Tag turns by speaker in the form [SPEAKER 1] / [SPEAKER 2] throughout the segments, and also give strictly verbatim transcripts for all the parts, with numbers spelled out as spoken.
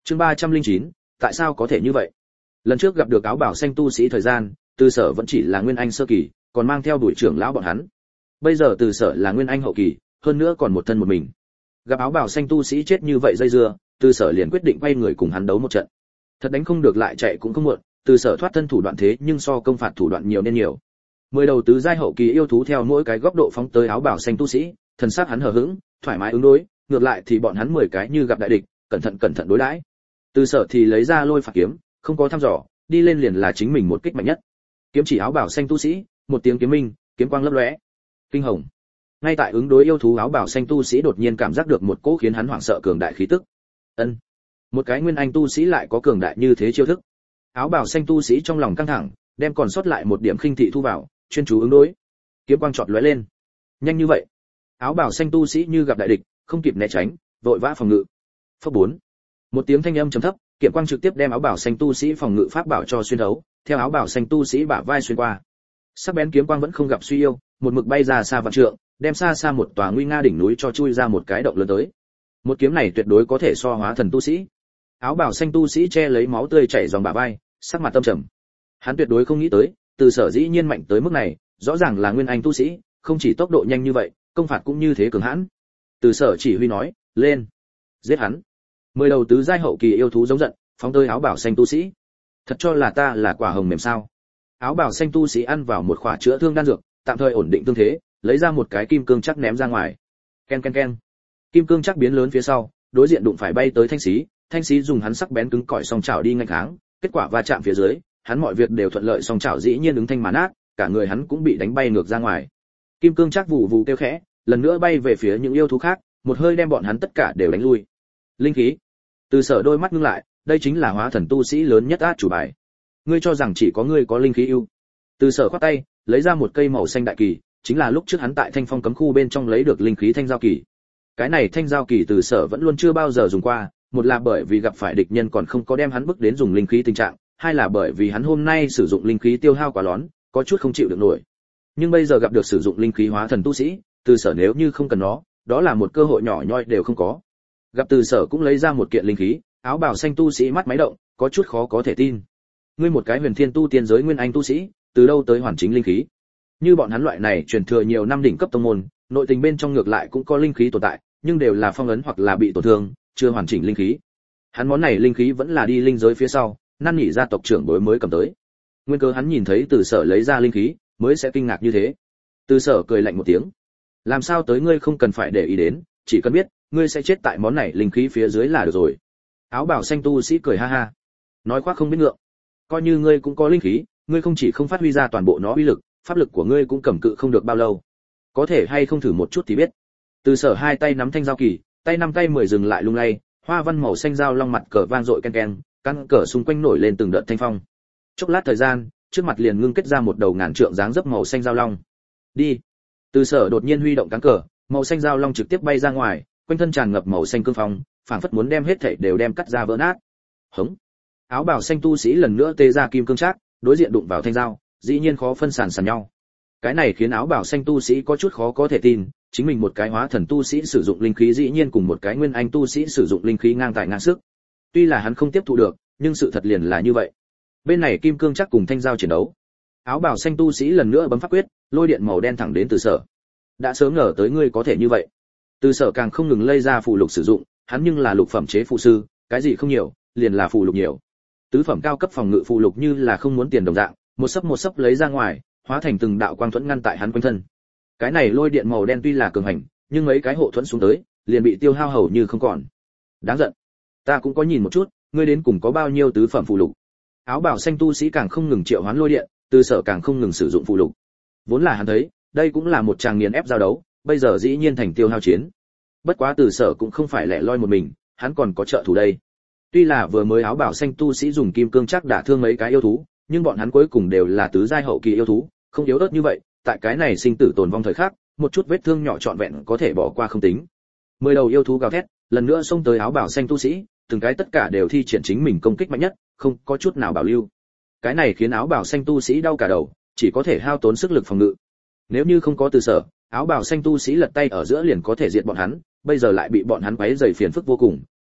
[SPEAKER 1] Chương ba trăm lẻ chín, tại sao có thể như vậy? Lần trước gặp được áo bảo xanh tu sĩ thời gian, Từ Sở vẫn chỉ là nguyên anh sơ kỳ, còn mang theo đuổi trưởng lão bọn hắn. Bây giờ Từ Sở là nguyên anh hậu kỳ, hơn nữa còn một thân một mình. Gặp áo bảo xanh tu sĩ chết như vậy dây dưa, Từ Sở liền quyết định quay người cùng hắn đấu một trận. Thật đánh không được lại chạy cũng không muộn, Từ Sở thoát thân thủ đoạn thế nhưng so công phạt thủ đoạn nhiều nên nhiều. Mười đầu tứ giai hậu kỳ yêu thú theo mỗi cái góc độ phóng tới áo bảo xanh tu sĩ, thần sắc hắn hờ hững, thoải mái ứng đối, ngược lại thì bọn hắn mười cái như gặp đại địch, cẩn thận cẩn thận đối đãi. Từ Sở thì lấy ra lôi phạt kiếm, không có thăm dò, đi lên liền là chính mình một kích mạnh nhất. Kiếm chỉ áo bảo xanh tu sĩ, một tiếng kiếm minh, kiếm quang lấp lóe. Kinh hồng. Ngay tại ứng đối yêu thú áo bảo xanh tu sĩ đột nhiên cảm giác được một cỗ khiến hắn hoảng sợ cường đại khí tức. Ân, một cái nguyên anh tu sĩ lại có cường đại như thế chiêu thức. Áo bảo xanh tu sĩ trong lòng căng thẳng, đem còn sót lại một điểm khinh thị thu vào, chuyên chú ứng đối. Kiếm quang chọt lóe lên. Nhanh như vậy. Áo bảo xanh tu sĩ như gặp đại địch, không kịp né tránh, vội vã phòng ngự. Phấp bốn. Một tiếng thanh âm trầm thấp, kiếm quang trực tiếp đem áo bảo xanh tu sĩ phòng ngự pháp bảo cho xuyên thấu, theo áo bảo xanh tu sĩ bả vai xuyên qua. Sắc bén kiếm quang vẫn không gặp suy yếu, một mực bay ra xa vạn trượng, đem xa xa một tòa nguy nga đỉnh núi cho chui ra một cái động lớn tới. Một kiếm này tuyệt đối có thể so hóa thần tu sĩ. Áo bảo xanh tu sĩ che lấy máu tươi chảy dòng bả vai, sắc mặt tâm trầm. Hắn tuyệt đối không nghĩ tới, Từ Sở dĩ nhiên mạnh tới mức này, rõ ràng là nguyên anh tu sĩ, không chỉ tốc độ nhanh như vậy, công phạt cũng như thế cường hãn. Từ Sở chỉ huy nói, lên, giết hắn. Mười đầu tứ giai hậu kỳ yêu thú giống giận, phóng tới áo bảo xanh tu sĩ. Thật cho là ta là quả hồng mềm sao? Áo bảo xanh tu sĩ ăn vào một khỏa chữa thương đan dược, tạm thời ổn định tương thế, lấy ra một cái kim cương chắc ném ra ngoài. Ken ken ken. Kim cương chắc biến lớn phía sau, đối diện đụng phải bay tới thanh xí, thanh xí dùng hắn sắc bén cứng cỏi song chảo đi nghênh kháng, kết quả va chạm phía dưới, hắn mọi việc đều thuận lợi, song chảo dĩ nhiên ứng thanh mà nát, cả người hắn cũng bị đánh bay ngược ra ngoài. Kim cương chắc vụ vụ kêu khẽ, lần nữa bay về phía những yêu thú khác, một hơi đem bọn hắn tất cả đều đánh lui. Linh khí. Từ Sở đôi mắt ngưng lại, đây chính là hóa thần tu sĩ lớn nhất át chủ bài. Ngươi cho rằng chỉ có ngươi có linh khí ưu? Từ Sở khoát tay, lấy ra một cây màu xanh đại kỳ, chính là lúc trước hắn tại Thanh Phong cấm khu bên trong lấy được linh khí thanh giao kỳ. Cái này thanh giao kỳ Từ Sở vẫn luôn chưa bao giờ dùng qua, một là bởi vì gặp phải địch nhân còn không có đem hắn bức đến dùng linh khí tình trạng, hai là bởi vì hắn hôm nay sử dụng linh khí tiêu hao quá lớn, có chút không chịu được nổi. Nhưng bây giờ gặp được sử dụng linh khí hóa thần tu sĩ, Từ Sở nếu như không cần nó, đó là một cơ hội nhỏ nhoi đều không có. Gặp Từ Sở cũng lấy ra một kiện linh khí, áo bào xanh tu sĩ mắt máy động, có chút khó có thể tin. Ngươi một cái huyền thiên tu tiên giới nguyên anh tu sĩ, từ đâu tới hoàn chính linh khí? Như bọn hắn loại này truyền thừa nhiều năm đỉnh cấp tông môn, nội tình bên trong ngược lại cũng có linh khí tồn tại, nhưng đều là phong ấn hoặc là bị tổn thương, chưa hoàn chỉnh linh khí. Hắn món này linh khí vẫn là đi linh giới phía sau, năn nỉ gia tộc trưởng bối mới cầm tới. Nguyên cơ hắn nhìn thấy Từ Sở lấy ra linh khí, mới sẽ kinh ngạc như thế. Từ Sở cười lạnh một tiếng. Làm sao tới ngươi không cần phải để ý đến, chỉ cần biết, ngươi sẽ chết tại món này linh khí phía dưới là được rồi. Áo bào xanh tu sĩ cười ha ha, nói khoác không biết ngượng. Coi như ngươi cũng có linh khí, ngươi không chỉ không phát huy ra toàn bộ nó uy lực, pháp lực của ngươi cũng cầm cự không được bao lâu. Có thể hay không thử một chút thì biết. Từ Sở hai tay nắm thanh giao kỳ, tay năm tay mười dừng lại lung lay, hoa văn màu xanh giao long mặt cờ vang dội ken ken, căn cờ xung quanh nổi lên từng đợt thanh phong. Chốc lát thời gian, trước mặt liền ngưng kết ra một đầu ngàn trượng dáng dấp màu xanh giao long. Đi. Từ Sở đột nhiên huy động cán cờ, màu xanh giao long trực tiếp bay ra ngoài, quanh thân tràn ngập màu xanh cương phong, phảng phất muốn đem hết thảy đều đem cắt ra vỡ nát. Hống. Áo bào xanh tu sĩ lần nữa tê ra kim cương trác, đối diện đụng vào thanh dao, dĩ nhiên khó phân sàn sàn nhau. Cái này khiến áo bào xanh tu sĩ có chút khó có thể tin, chính mình một cái hóa thần tu sĩ sử dụng linh khí dĩ nhiên cùng một cái nguyên anh tu sĩ sử dụng linh khí ngang tài ngang sức. Tuy là hắn không tiếp thu được, nhưng sự thật liền là như vậy. Bên này kim cương trác cùng thanh dao chiến đấu. Áo bào xanh tu sĩ lần nữa bấm pháp quyết, lôi điện màu đen thẳng đến Từ Sở. Đã sớm ngờ tới ngươi có thể như vậy. Từ Sở càng không ngừng lây ra phù lục sử dụng, hắn nhưng là lục phẩm chế phù sư, cái gì không nhiều, liền là phù lục nhiều. Tứ phẩm cao cấp phòng ngự phù lục như là không muốn tiền đồng dạng, một sấp một sấp lấy ra ngoài, hóa thành từng đạo quang thuẫn ngăn tại hắn quanh thân. Cái này lôi điện màu đen tuy là cường hành, nhưng mấy cái hộ thuẫn xuống tới, liền bị tiêu hao hầu như không còn. Đáng giận. Ta cũng có nhìn một chút, ngươi đến cùng có bao nhiêu tứ phẩm phù lục. Áo bào xanh tu sĩ càng không ngừng triệu hoán lôi điện, Từ Sở càng không ngừng sử dụng phù lục. Vốn là hắn thấy, đây cũng là một tràng nghiền ép giao đấu, bây giờ dĩ nhiên thành tiêu hao chiến. Bất quá Từ Sở cũng không phải lẻ loi một mình, hắn còn có trợ thủ đây. Tuy là vừa mới áo bào xanh tu sĩ dùng kim cương chắc đả thương mấy cái yêu thú, nhưng bọn hắn cuối cùng đều là tứ giai hậu kỳ yêu thú, không yếu ớt như vậy, tại cái này sinh tử tồn vong thời khắc, một chút vết thương nhỏ trọn vẹn có thể bỏ qua không tính. Mười đầu yêu thú gào thét, lần nữa xông tới áo bào xanh tu sĩ, từng cái tất cả đều thi triển chính mình công kích mạnh nhất, không có chút nào bảo lưu. Cái này khiến áo bào xanh tu sĩ đau cả đầu, chỉ có thể hao tốn sức lực phòng ngự. Nếu như không có Từ Sở, áo bào xanh tu sĩ lật tay ở giữa liền có thể diệt bọn hắn, bây giờ lại bị bọn hắn quấy rầy phiền phức vô cùng,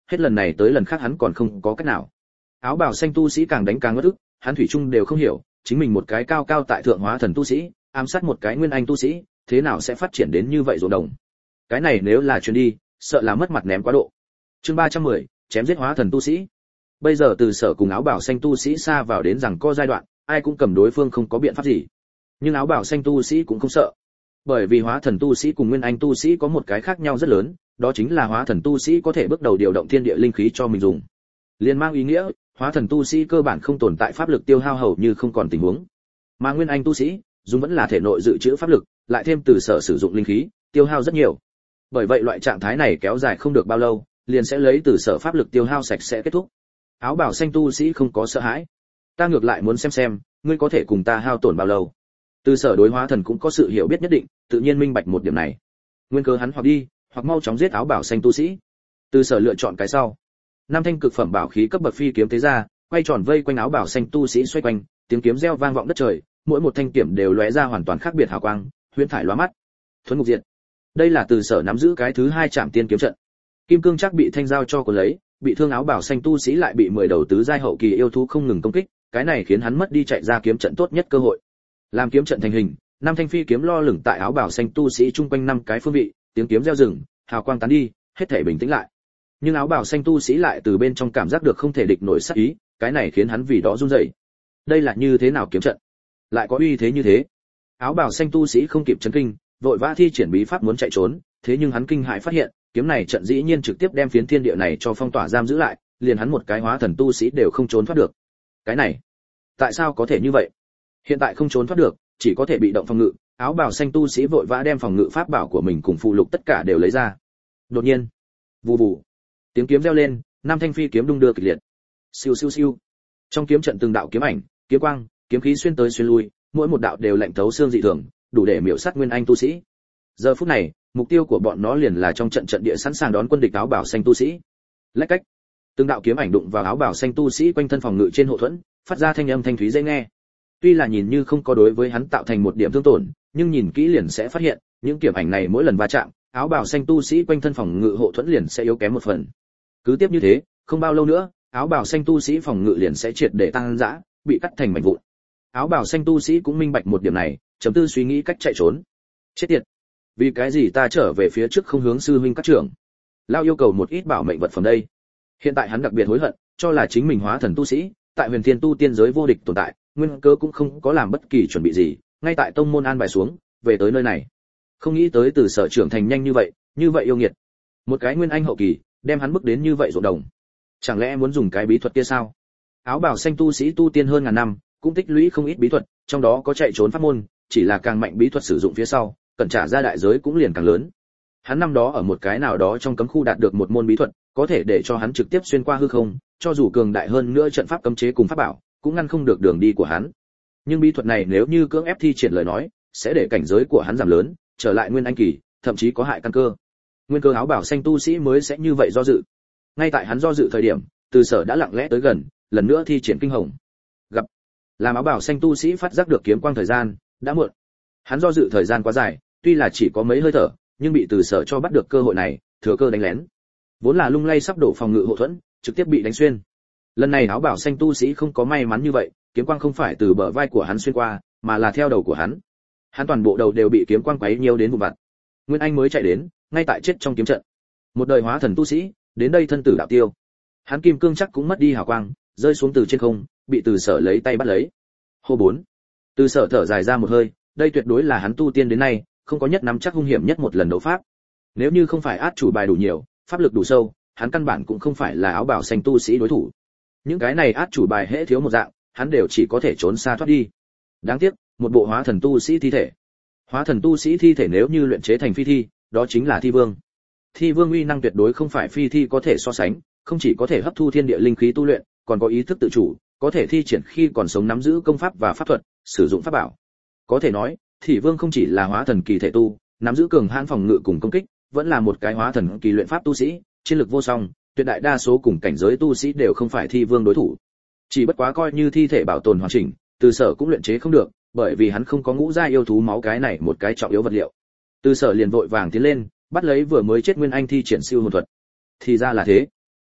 [SPEAKER 1] hết lần này tới lần khác hắn còn không có cách nào. Áo bào xanh tu sĩ càng đánh càng ngất ức, hắn thủy chung đều không hiểu, chính mình một cái cao cao tại thượng hóa thần tu sĩ, ám sát một cái nguyên anh tu sĩ, thế nào sẽ phát triển đến như vậy rồi đồng. Cái này nếu là truyền đi, sợ là mất mặt ném quá độ. Chương ba trăm mười, chém giết hóa thần tu sĩ. Bây giờ Từ Sở cùng áo bào xanh tu sĩ xa vào đến rằng co giai đoạn, ai cũng cầm đối phương không có biện pháp gì. Nhưng áo bào xanh tu sĩ cũng không sợ, bởi vì hóa thần tu sĩ cùng nguyên anh tu sĩ có một cái khác nhau rất lớn, đó chính là hóa thần tu sĩ có thể bước đầu điều động thiên địa linh khí cho mình dùng. Liên mang ý nghĩa, hóa thần tu sĩ cơ bản không tồn tại pháp lực tiêu hao hầu như không còn tình huống. Mà nguyên anh tu sĩ, dùng vẫn là thể nội dự trữ pháp lực, lại thêm Từ Sở sử dụng linh khí, tiêu hao rất nhiều. Bởi vậy loại trạng thái này kéo dài không được bao lâu, liền sẽ lấy Từ Sở pháp lực tiêu hao sạch sẽ kết thúc. Áo bào xanh tu sĩ không có sợ hãi. Ta ngược lại muốn xem xem, ngươi có thể cùng ta hao tổn bao lâu. Từ Sở đối hóa thần cũng có sự hiểu biết nhất định, tự nhiên minh bạch một điểm này. Nguyên cớ hắn hoặc đi, hoặc mau chóng giết áo bào xanh tu sĩ. Từ Sở lựa chọn cái sau. Năm thanh cực phẩm bảo khí cấp bậc phi kiếm tế ra, quay tròn vây quanh áo bào xanh tu sĩ xoay quanh, tiếng kiếm reo vang vọng đất trời, mỗi một thanh kiếm đều lóe ra hoàn toàn khác biệt hào quang, huyễn thải lóa mắt. Thuấn ngục diệt. Đây là Từ Sở nắm giữ cái thứ hai Trảm Tiên kiếm trận. Kim cương chắc bị thanh giao cho của lấy, bị thương áo bào xanh tu sĩ lại bị mười đầu tứ giai hậu kỳ yêu thú không ngừng công kích, cái này khiến hắn mất đi chạy ra kiếm trận tốt nhất cơ hội. Làm kiếm trận thành hình, năm thanh phi kiếm lo lửng tại áo bào xanh tu sĩ chung quanh năm cái phương vị, tiếng kiếm reo rừng, hào quang tán đi, hết thảy bình tĩnh lại. Nhưng áo bào xanh tu sĩ lại từ bên trong cảm giác được không thể địch nổi sát ý, cái này khiến hắn vì đó run rẩy. Đây là như thế nào kiếm trận? Lại có uy thế như thế? Áo bào xanh tu sĩ không kịp chấn kinh, vội vã thi triển bí pháp muốn chạy trốn, thế nhưng hắn kinh hãi phát hiện, kiếm này trận dĩ nhiên trực tiếp đem phiến thiên địa này cho phong tỏa giam giữ lại, liền hắn một cái hóa thần tu sĩ đều không trốn thoát được. Cái này, tại sao có thể như vậy? Hiện tại không trốn thoát được, chỉ có thể bị động phòng ngự, áo bào xanh tu sĩ vội vã đem phòng ngự pháp bảo của mình cùng phụ lục tất cả đều lấy ra. Đột nhiên, vù vù, tiếng kiếm reo lên, năm thanh phi kiếm đung đưa kịch liệt. Siêu siêu siêu. Trong kiếm trận từng đạo kiếm ảnh, kiếm quang, kiếm khí xuyên tới xuyên lui, mỗi một đạo đều lạnh thấu xương dị thường, đủ để miểu sát nguyên anh tu sĩ. Giờ phút này, mục tiêu của bọn nó liền là trong trận trận địa sẵn sàng đón quân địch áo bào xanh tu sĩ. Lách cách, từng đạo kiếm ảnh đụng vào áo bào xanh tu sĩ quanh thân phòng ngự trên hộ thuẫn, phát ra thanh âm thanh thúy dễ nghe. Tuy là nhìn như không có đối với hắn tạo thành một điểm thương tổn, nhưng nhìn kỹ liền sẽ phát hiện, những kiếm ảnh này mỗi lần va chạm, áo bào xanh tu sĩ quanh thân phòng ngự hộ thuẫn liền sẽ yếu kém một phần. Cứ tiếp như thế, không bao lâu nữa, áo bào xanh tu sĩ phòng ngự liền sẽ triệt để tăng dã, bị cắt thành mảnh vụn. Áo bào xanh tu sĩ cũng minh bạch một điểm này, chấm tư suy nghĩ cách chạy trốn. Chết tiệt, vì cái gì ta trở về phía trước không hướng sư huynh các trưởng? Lao yêu cầu một ít bảo mệnh vật phẩm đây. Hiện tại hắn đặc biệt hối hận, cho là chính mình hóa thần tu sĩ, tại huyền thiên tu tiên giới vô địch tồn tại, nguyên cớ cũng không có làm bất kỳ chuẩn bị gì, ngay tại tông môn an bài xuống, về tới nơi này. Không nghĩ tới Từ Sở trưởng thành nhanh như vậy, như vậy yêu nghiệt. Một cái nguyên anh hậu kỳ, đem hắn bước đến như vậy rộn đồng. Chẳng lẽ muốn dùng cái bí thuật kia sao? Áo bào xanh tu sĩ tu tiên hơn ngàn năm, cũng tích lũy không ít bí thuật, trong đó có chạy trốn pháp môn, chỉ là càng mạnh bí thuật sử dụng phía sau, cần trả ra đại giới cũng liền càng lớn. Hắn năm đó ở một cái nào đó trong cấm khu đạt được một môn bí thuật, có thể để cho hắn trực tiếp xuyên qua hư không, cho dù cường đại hơn nữa trận pháp cấm chế cùng pháp bảo, cũng ngăn không được đường đi của hắn. Nhưng bí thuật này nếu như cưỡng ép thi triển lời nói, sẽ để cảnh giới của hắn giảm lớn, trở lại nguyên anh kỳ, thậm chí có hại căn cơ. Nguyên cơ áo bảo xanh tu sĩ mới sẽ như vậy do dự. Ngay tại hắn do dự thời điểm, Từ Sở đã lặng lẽ tới gần, lần nữa thi triển kinh hồng. Gặp, làm áo bảo xanh tu sĩ phát giác được kiếm quang thời gian, đã muộn. Hắn do dự thời gian quá dài, tuy là chỉ có mấy hơi thở, nhưng bị Từ Sở cho bắt được cơ hội này, thừa cơ đánh lén. Vốn là lung lay sắp đổ phòng ngự hộ thuẫn, trực tiếp bị đánh xuyên. Lần này áo bảo xanh tu sĩ không có may mắn như vậy, kiếm quang không phải từ bờ vai của hắn xuyên qua, mà là theo đầu của hắn. Hắn toàn bộ đầu đều bị kiếm quang quấy nhiều đến vụn vặt. Nguyên Anh mới chạy đến, ngay tại chết trong kiếm trận. Một đời hóa thần tu sĩ, đến đây thân tử đạo tiêu. Hắn kim cương chắc cũng mất đi hào quang, rơi xuống từ trên không, bị Từ Sở lấy tay bắt lấy. Hô bốn. Từ Sở thở dài ra một hơi, đây tuyệt đối là hắn tu tiên đến nay, không có nhất nắm chắc hung hiểm nhất một lần đấu pháp. Nếu như không phải át chủ bài đủ nhiều, pháp lực đủ sâu, hắn căn bản cũng không phải là áo bảo xanh tu sĩ đối thủ. Những cái này át chủ bài hễ thiếu một dạng, hắn đều chỉ có thể trốn xa thoát đi. Đáng tiếc, một bộ hóa thần tu sĩ thi thể. Hóa thần tu sĩ thi thể nếu như luyện chế thành phi thi, đó chính là thi vương. Thi vương uy năng tuyệt đối không phải phi thi có thể so sánh, không chỉ có thể hấp thu thiên địa linh khí tu luyện, còn có ý thức tự chủ, có thể thi triển khi còn sống nắm giữ công pháp và pháp thuật, sử dụng pháp bảo. Có thể nói, Thị Vương không chỉ là hóa thần kỳ thể tu, nắm giữ cường hãn phòng ngự cùng công kích, vẫn là một cái hóa thần kỳ luyện pháp tu sĩ, chiến lực vô song, tuyệt đại đa số cùng cảnh giới tu sĩ đều không phải Thi Vương đối thủ. Chỉ bất quá coi như thi thể bảo tồn hoàn chỉnh, Từ Sở cũng luyện chế không được, bởi vì hắn không có ngũ giai yêu thú máu cái này một cái trọng yếu vật liệu. Từ Sở liền vội vàng tiến lên, bắt lấy vừa mới chết Nguyên Anh thi triển siêu hồn thuật. Thì ra là thế.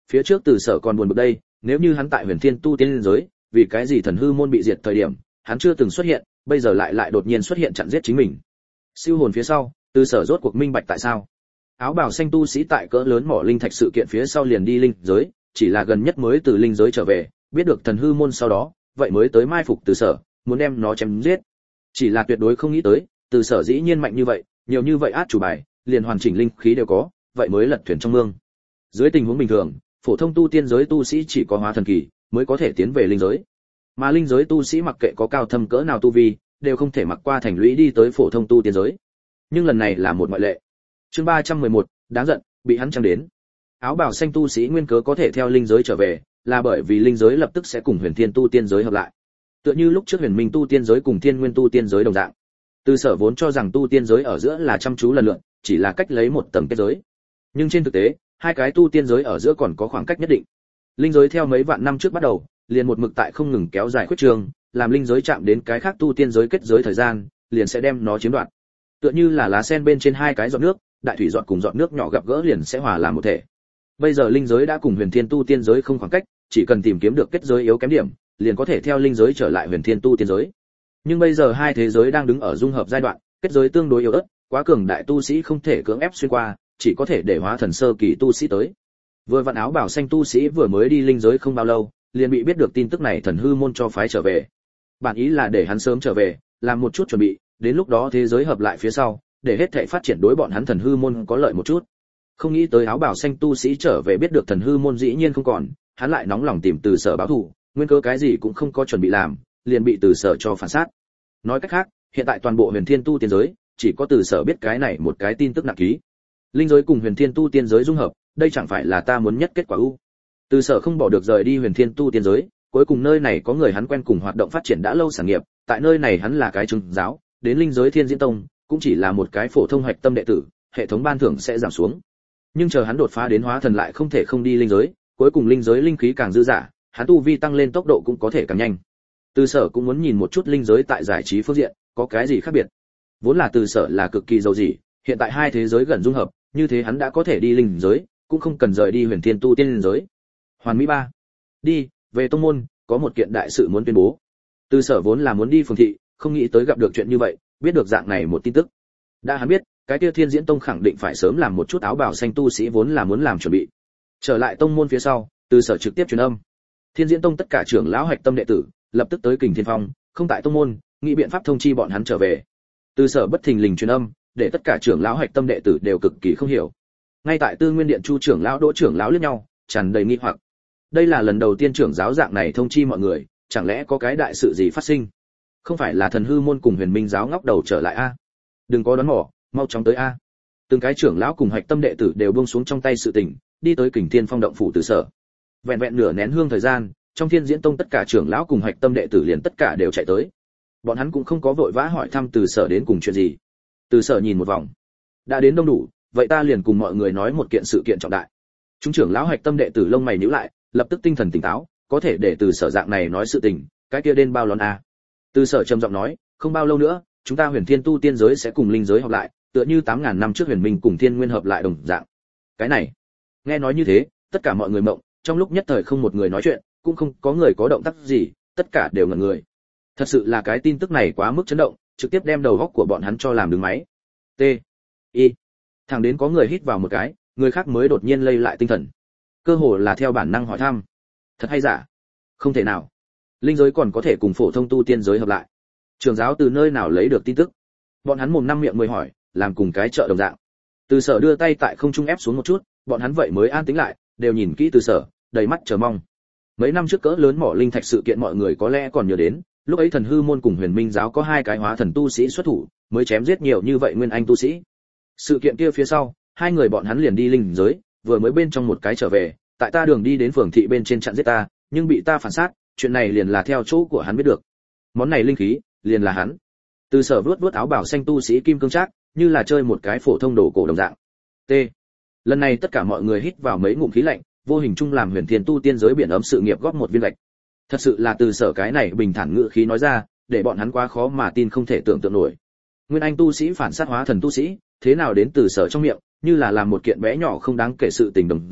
[SPEAKER 1] Phía trước Từ Sở còn buồn bực đây, nếu như hắn tại Huyền Thiên tu tiên giới, vì cái gì thần hư môn bị diệt thời điểm, hắn chưa từng xuất hiện, bây giờ lại lại đột nhiên xuất hiện chặn giết chính mình. Siêu hồn phía sau, Từ Sở rốt cuộc minh bạch tại sao. Áo bào xanh tu sĩ tại cỡ lớn mỏ linh thạch sự kiện phía sau liền đi linh giới, chỉ là gần nhất mới từ linh giới trở về, biết được thần hư môn sau đó, vậy mới tới mai phục Từ Sở, muốn đem nó chém giết. Chỉ là tuyệt đối không nghĩ tới, Từ Sở dĩ nhiên mạnh như vậy, nhiều như vậy át chủ bài, liền hoàn chỉnh linh khí đều có, vậy mới lật thuyền trong mương. Dưới tình huống bình thường, phổ thông tu tiên giới tu sĩ chỉ có hóa thần kỳ mới có thể tiến về linh giới. Mà linh giới tu sĩ mặc kệ có cao thâm cỡ nào tu vi, đều không thể mặc qua thành lũy đi tới phổ thông tu tiên giới. Nhưng lần này là một ngoại lệ. Chương ba trăm mười một, đáng giận, bị hắn trăng đến. Áo bào xanh tu sĩ nguyên cớ có thể theo linh giới trở về, là bởi vì linh giới lập tức sẽ cùng Huyền Thiên tu tiên giới hợp lại. Tựa như lúc trước Huyền Minh tu tiên giới cùng Thiên Nguyên tu tiên giới đồng dạng. Từ Sở vốn cho rằng tu tiên giới ở giữa là chăm chú lần lượt, chỉ là cách lấy một tầng kết giới. Nhưng trên thực tế, hai cái tu tiên giới ở giữa còn có khoảng cách nhất định. Linh giới theo mấy vạn năm trước bắt đầu, liền một mực tại không ngừng kéo dài khuyết trường, làm linh giới chạm đến cái khác tu tiên giới kết giới thời gian, liền sẽ đem nó chiếm đoạt. Tựa như là lá sen bên trên hai cái giọt nước, đại thủy giọt cùng giọt nước nhỏ gặp gỡ liền sẽ hòa làm một thể. Bây giờ linh giới đã cùng Huyền Thiên tu tiên giới không khoảng cách, chỉ cần tìm kiếm được kết giới yếu kém điểm, liền có thể theo linh giới trở lại Huyền Thiên tu tiên giới. Nhưng bây giờ hai thế giới đang đứng ở dung hợp giai đoạn, kết giới tương đối yếu ớt, quá cường đại tu sĩ không thể cưỡng ép xuyên qua, chỉ có thể để hóa thần sơ kỳ tu sĩ tới. Vừa vặn áo bảo xanh tu sĩ vừa mới đi linh giới không bao lâu, liền bị biết được tin tức này thần hư môn cho phái trở về. Bản ý là để hắn sớm trở về, làm một chút chuẩn bị, đến lúc đó thế giới hợp lại phía sau, để hết thảy phát triển đối bọn hắn thần hư môn có lợi một chút. Không nghĩ tới áo bảo xanh tu sĩ trở về biết được thần hư môn dĩ nhiên không còn, hắn lại nóng lòng tìm Từ Sở báo thù, nguyên cớ cái gì cũng không có chuẩn bị làm, liền bị Từ Sở cho phản sát. Nói cách khác, hiện tại toàn bộ Huyền Thiên tu tiên giới, chỉ có Từ Sở biết cái này một cái tin tức nặng ký. Linh giới cùng Huyền Thiên tu tiên giới dung hợp, đây chẳng phải là ta muốn nhất kết quả ưu. Từ Sở không bỏ được rời đi Huyền Thiên tu tiên giới, cuối cùng nơi này có người hắn quen cùng hoạt động phát triển đã lâu sản nghiệp, tại nơi này hắn là cái chứng giáo, đến linh giới Thiên Diễn Tông, cũng chỉ là một cái phổ thông hoạch tâm đệ tử, hệ thống ban thưởng sẽ giảm xuống. Nhưng chờ hắn đột phá đến hóa thần lại không thể không đi linh giới, cuối cùng linh giới linh khí càng dư dả, hắn tu vi tăng lên tốc độ cũng có thể càng nhanh. Từ Sở cũng muốn nhìn một chút linh giới tại giải trí phương diện có cái gì khác biệt. Vốn là Từ Sở là cực kỳ giàu gì, hiện tại hai thế giới gần dung hợp, như thế hắn đã có thể đi linh giới, cũng không cần rời đi Huyền Thiên tu tiên giới. Hoàn Mỹ ba, đi về tông môn, có một kiện đại sự muốn tuyên bố. Từ Sở vốn là muốn đi phường thị, không nghĩ tới gặp được chuyện như vậy, biết được dạng này một tin tức. Đã hắn biết, cái kia Thiên Diễn Tông khẳng định phải sớm làm một chút áo bào xanh tu sĩ vốn là muốn làm chuẩn bị. Trở lại tông môn phía sau, Từ Sở trực tiếp truyền âm. Thiên Diễn Tông tất cả trưởng lão hoạch tâm đệ tử, lập tức tới Kình Thiên Phong, không tại tông môn, nghĩ biện pháp thông chi bọn hắn trở về. Từ Sở bất thình lình truyền âm, để tất cả trưởng lão hoạch tâm đệ tử đều cực kỳ không hiểu. Ngay tại Tư Nguyên Điện Chu trưởng lão Đỗ trưởng lão liếc nhau, tràn đầy nghi hoặc. Đây là lần đầu tiên trưởng giáo dạng này thông chi mọi người, chẳng lẽ có cái đại sự gì phát sinh? Không phải là thần hư môn cùng Huyền Minh giáo ngóc đầu trở lại a? Đừng có đoán mò, mau chóng tới a. Từng cái trưởng lão cùng hoạch tâm đệ tử đều buông xuống trong tay sự tình, đi tới Kình Thiên Phong động phủ Từ Sở. Vẹn vẹn nửa nén hương thời gian, trong Thiên Diễn Tông tất cả trưởng lão cùng hoạch tâm đệ tử liền tất cả đều chạy tới. Bọn hắn cũng không có vội vã hỏi thăm Từ Sở đến cùng chuyện gì. Từ Sở nhìn một vòng, đã đến đông đủ, vậy ta liền cùng mọi người nói một kiện sự kiện trọng đại. Chúng trưởng lão hoạch tâm đệ tử lông mày nhíu lại, lập tức tinh thần tỉnh táo, có thể để Từ Sở dạng này nói sự tình, cái kia đến bao lon a. Từ Sở trầm giọng nói, không bao lâu nữa, chúng ta Huyền Thiên tu tiên giới sẽ cùng linh giới hợp lại, tựa như tám ngàn năm trước Huyền Minh cùng Thiên Nguyên hợp lại đồng dạng. Cái này, nghe nói như thế, tất cả mọi người mộng, trong lúc nhất thời không một người nói chuyện, cũng không có người có động tác gì, tất cả đều ngẩn người. Thật sự là cái tin tức này quá mức chấn động, trực tiếp đem đầu óc của bọn hắn cho làm đứng máy. T. Y. Thẳng đến có người hít vào một cái, người khác mới đột nhiên lây lại tinh thần. Cơ hồ là theo bản năng hỏi thăm. Thật hay giả? Không thể nào. Linh giới còn có thể cùng phổ thông tu tiên giới hợp lại. Trưởng giáo từ nơi nào lấy được tin tức? Bọn hắn mồm năm miệng mười hỏi, làm cùng cái chợ đồng dạng. Từ Sở đưa tay tại không trung ép xuống một chút, bọn hắn vậy mới an tĩnh lại, đều nhìn kỹ Từ Sở, đầy mắt chờ mong. Mấy năm trước cỡ lớn mỏ linh thạch sự kiện mọi người có lẽ còn nhớ đến, lúc ấy thần hư môn cùng Huyền Minh giáo có hai cái hóa thần tu sĩ xuất thủ, mới chém giết nhiều như vậy nguyên anh tu sĩ. Sự kiện kia phía sau, hai người bọn hắn liền đi linh giới, vừa mới bên trong một cái trở về, tại ta đường đi đến phường thị bên trên chặn giết ta, nhưng bị ta phản sát, chuyện này liền là theo chỗ của hắn biết được. Món này linh khí, liền là hắn. Từ Sở vuốt vuốt áo bào xanh tu sĩ kim cương trác, như là chơi một cái phổ thông đồ cổ đồng dạng. T. Lần này tất cả mọi người hít vào mấy ngụm khí lạnh, vô hình chung làm Huyền Thiên tu tiên giới biển ấm sự nghiệp góp một viên gạch. Thật sự là Từ Sở cái này bình thản ngữ khí nói ra, để bọn hắn quá khó mà tin không thể tưởng tượng nổi. Nguyên anh tu sĩ phản sát hóa thần tu sĩ, thế nào đến Từ Sở trong miệng, như là làm một kiện bé nhỏ không đáng kể sự tình đồng dạng,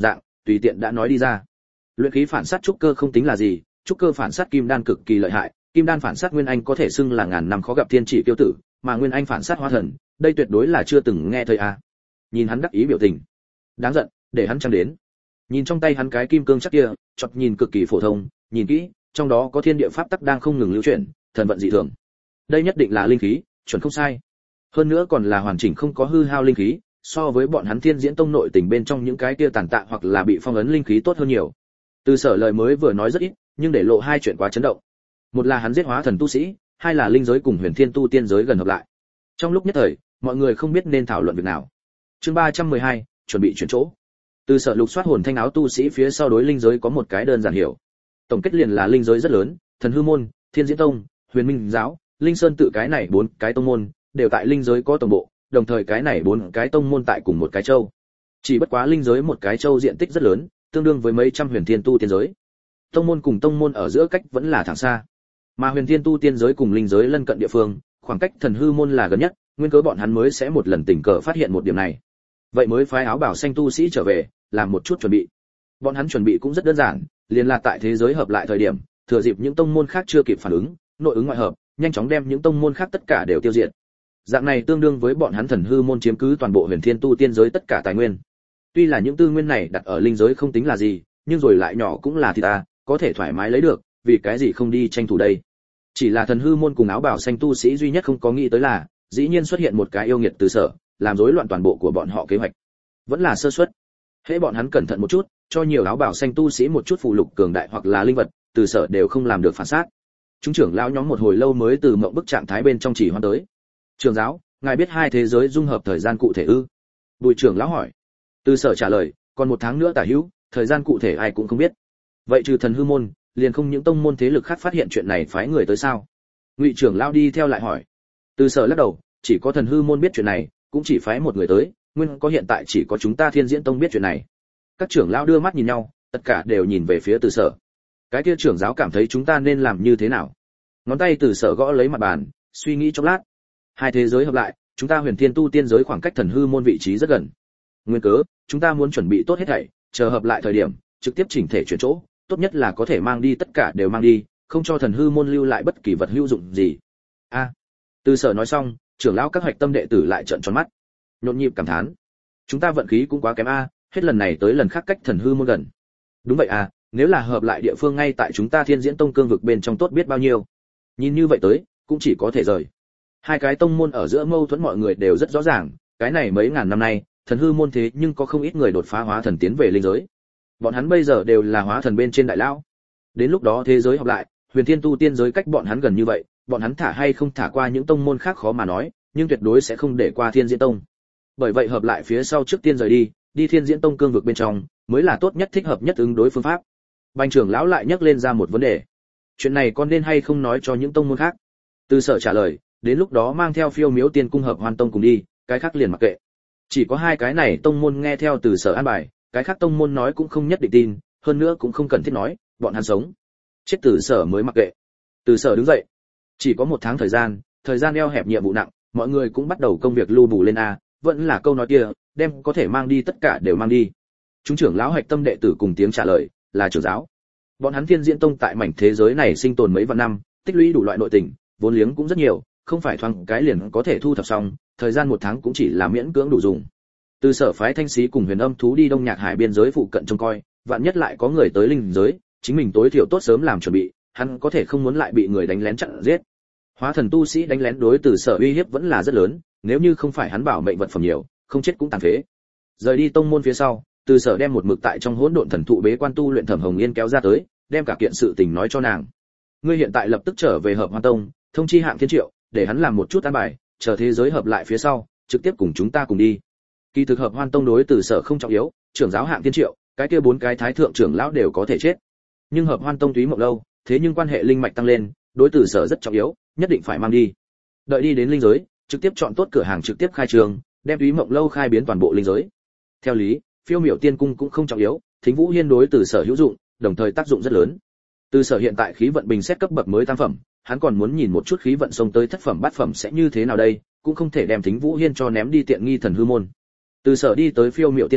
[SPEAKER 1] tùy tiện đã nói đi ra. Luyện khí phản sát trúc cơ không tính là gì, trúc cơ phản sát kim đan cực kỳ lợi hại, kim đan phản sát nguyên anh có thể xưng là ngàn năm khó gặp thiên chỉ tiêu tử, mà nguyên anh phản sát hóa thần, đây tuyệt đối là chưa từng nghe thấy à. Nhìn hắn đắc ý biểu tình, đáng giận, để hắn chăng đến. Nhìn trong tay hắn cái kim cương chắc kia, chợt nhìn cực kỳ phổ thông, nhìn kỹ, trong đó có thiên địa pháp tắc đang không ngừng lưu chuyển, thần vận dị thường. Đây nhất định là linh khí, chuẩn không sai. Hơn nữa còn là hoàn chỉnh không có hư hao linh khí, so với bọn hắn Thiên Diễn Tông nội tình bên trong những cái kia tàn tạ hoặc là bị phong ấn linh khí tốt hơn nhiều. Từ Sở lời mới vừa nói rất ít, nhưng để lộ hai chuyện quá chấn động. Một là hắn giết hóa thần tu sĩ, hai là linh giới cùng Huyền Thiên tu tiên giới gần hợp lại. Trong lúc nhất thời, mọi người không biết nên thảo luận việc nào. Chương ba trăm mười hai, chuẩn bị chuyển chỗ. Từ Sở lục soát hồn thanh áo tu sĩ phía sau đối linh giới có một cái đơn giản hiểu. Tổng kết liền là linh giới rất lớn, Thần Hư môn, Thiên Diễn Tông, Huyền Minh giáo, Linh Sơn tự cái này bốn cái tông môn đều tại linh giới có tổng bộ, đồng thời cái này bốn cái tông môn tại cùng một cái châu. Chỉ bất quá linh giới một cái châu diện tích rất lớn, tương đương với mấy trăm huyền thiên tu tiên giới. Tông môn cùng tông môn ở giữa cách vẫn là thẳng xa. Mà huyền thiên tu tiên giới cùng linh giới lân cận địa phương, khoảng cách Thần Hư môn là gần nhất, nguyên cớ bọn hắn mới sẽ một lần tình cờ phát hiện một điểm này. Vậy mới phái áo bảo xanh tu sĩ trở về, làm một chút chuẩn bị. Bọn hắn chuẩn bị cũng rất đơn giản, liền là tại thế giới hợp lại thời điểm, thừa dịp những tông môn khác chưa kịp phản ứng, nội ứng ngoại hợp, nhanh chóng đem những tông môn khác tất cả đều tiêu diệt. Dạng này tương đương với bọn hắn Thần Hư môn chiếm cứ toàn bộ huyền thiên tu tiên giới tất cả tài nguyên. Tuy là những tư nguyên này đặt ở linh giới không tính là gì, nhưng rồi lại nhỏ cũng là thì ta, có thể thoải mái lấy được, vì cái gì không đi tranh thủ đây. Chỉ là Thần Hư môn cùng áo bảo xanh tu sĩ duy nhất không có nghĩ tới là, dĩ nhiên xuất hiện một cái yêu nghiệt Từ Sở, làm rối loạn toàn bộ của bọn họ kế hoạch. Vẫn là sơ suất. Hễ bọn hắn cẩn thận một chút, cho nhiều áo bảo xanh tu sĩ một chút phụ lục cường đại hoặc là linh vật, Từ Sở đều không làm được phản sát. Chúng trưởng lão nhóm một hồi lâu mới từ mộng bức trạng thái bên trong chỉ hoan tới. Trưởng giáo, ngài biết hai thế giới dung hợp thời gian cụ thể ư? Bùi trưởng lão hỏi. Từ Sở trả lời, còn một tháng nữa tả hữu, thời gian cụ thể ai cũng không biết. Vậy trừ Thần Hư môn, liền không những tông môn thế lực khác phát hiện chuyện này phái người tới sao? Ngụy trưởng lão đi theo lại hỏi. Từ Sở lắc đầu, chỉ có Thần Hư môn biết chuyện này, cũng chỉ phái một người tới, nguyên có hiện tại chỉ có chúng ta Thiên Diễn Tông biết chuyện này. Các trưởng lão đưa mắt nhìn nhau, tất cả đều nhìn về phía Từ Sở. Cái kia trưởng giáo cảm thấy chúng ta nên làm như thế nào? Ngón tay Từ Sở gõ lấy mặt bàn, suy nghĩ chốc lát. Hai thế giới hợp lại, chúng ta huyền thiên tu tiên giới khoảng cách Thần Hư môn vị trí rất gần. Nguyên cớ, chúng ta muốn chuẩn bị tốt hết thảy, chờ hợp lại thời điểm, trực tiếp chỉnh thể chuyển chỗ, tốt nhất là có thể mang đi tất cả đều mang đi, không cho Thần Hư môn lưu lại bất kỳ vật hữu dụng gì. A. À, Từ Sở nói xong, trưởng lão các hoạch tâm đệ tử lại trợn tròn mắt, nhộn nhịp cảm thán. Chúng ta vận khí cũng quá kém a, hết lần này tới lần khác cách Thần Hư môn gần. Đúng vậy à, nếu là hợp lại địa phương ngay tại chúng ta Thiên Diễn Tông cương vực bên trong tốt biết bao nhiêu. Nhìn như vậy tới, cũng chỉ có thể rời. Hai cái tông môn ở giữa mâu thuẫn mọi người đều rất rõ ràng, cái này mấy ngàn năm nay, Thần Hư môn thế nhưng có không ít người đột phá hóa thần tiến về linh giới. Bọn hắn bây giờ đều là hóa thần bên trên đại lão. Đến lúc đó thế giới hợp lại, huyền thiên tu tiên giới cách bọn hắn gần như vậy, bọn hắn thả hay không thả qua những tông môn khác khó mà nói, nhưng tuyệt đối sẽ không để qua Thiên Diễn Tông. Bởi vậy hợp lại phía sau trước tiên rời đi, đi Thiên Diễn Tông cương vực bên trong, mới là tốt nhất thích hợp nhất ứng đối phương pháp. Bành trưởng lão lại nhắc lên ra một vấn đề. Chuyện này con nên hay không nói cho những tông môn khác? Từ Sở trả lời, đến lúc đó mang theo Phiêu Miếu Tiên cung hợp Hoan Tông cùng đi, cái khác liền mặc kệ. Chỉ có hai cái này tông môn nghe theo Từ Sở an bài, cái khác tông môn nói cũng không nhất định tin, hơn nữa cũng không cần thiết nói, bọn hắn sống. Chết Từ Sở mới mặc kệ. Từ Sở đứng dậy. Chỉ có một tháng thời gian, thời gian eo hẹp nhiệm vụ nặng, mọi người cũng bắt đầu công việc lưu bù lên a, vẫn là câu nói kia, đem có thể mang đi tất cả đều mang đi. Chúng trưởng lão hạch tâm đệ tử cùng tiếng trả lời, là trưởng giáo. Bọn hắn Thiên Diễn Tông tại mảnh thế giới này sinh tồn mấy vạn năm, tích lũy đủ loại nội tình, vốn liếng cũng rất nhiều, không phải thoáng cái liền có thể thu thập xong, thời gian một tháng cũng chỉ là miễn cưỡng đủ dùng. Từ Sở phái Thanh Xí cùng Huyền Âm thú đi Đông Nhạc Hải biên giới phụ cận trông coi, vạn nhất lại có người tới linh giới, chính mình tối thiểu tốt sớm làm chuẩn bị, hắn có thể không muốn lại bị người đánh lén chặn giết. Hóa thần tu sĩ đánh lén đối Từ Sở uy hiếp vẫn là rất lớn, nếu như không phải hắn bảo mệnh vật phẩm nhiều, không chết cũng tàn phế. Rời đi tông môn phía sau, Từ Sở đem một mực tại trong hỗn độn thần thụ bế quan tu luyện Thẩm Hồng Yên kéo ra tới, đem cả kiện sự tình nói cho nàng. Ngươi hiện tại lập tức trở về Hợp Hoan Tông, thông chi Hạng Thiên Triệu, để hắn làm một chút an bài, chờ thế giới hợp lại phía sau, trực tiếp cùng chúng ta cùng đi. Kỳ thực Hợp Hoan Tông đối Từ Sở không trọng yếu, trưởng giáo Hạng Thiên Triệu, cái kia bốn cái thái thượng trưởng lão đều có thể chết. Nhưng Hợp Hoan Tông Túy Mộng Lâu, thế nhưng quan hệ linh mạch tăng lên, đối Từ Sở rất trọng yếu, nhất định phải mang đi. Đợi đi đến linh giới, trực tiếp chọn tốt cửa hàng trực tiếp khai trường, đem Túy Mộng Lâu khai biến toàn bộ linh giới. Theo lý, Phiêu Miểu Tiên cung cũng không trọng yếu, Thính Vũ Hiên đối Từ Sở hữu dụng, đồng thời tác dụng rất lớn. Từ Sở hiện tại khí vận bình xét cấp bậc mới tam phẩm, hắn còn muốn nhìn một chút khí vận xông tới thất phẩm bát phẩm sẽ như thế nào đây, cũng không thể đem Thính Vũ Hiên cho ném đi tiện nghi Thần Hư môn. Từ Sở đi tới Phiêu Miểu Tiên cung,